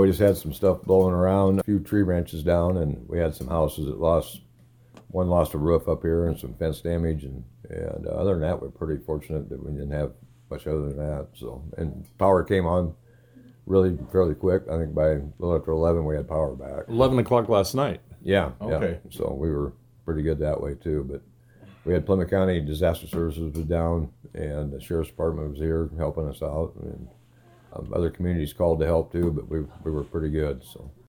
we just had some stuff blowing around, a few tree branches down, and we had some houses that one lost a roof up here and some fence damage, and other than that, we're pretty fortunate that we didn't have much other than that. So, and power came on really fairly quick. I think by a little after 11, we had power back. 11 o'clock last night. Yeah. Okay. Yeah. So we were pretty good that way too. But we had Plymouth County Disaster Services was down, and the Sheriff's Department was here helping us out, and other communities called to help too. But we were pretty good. So.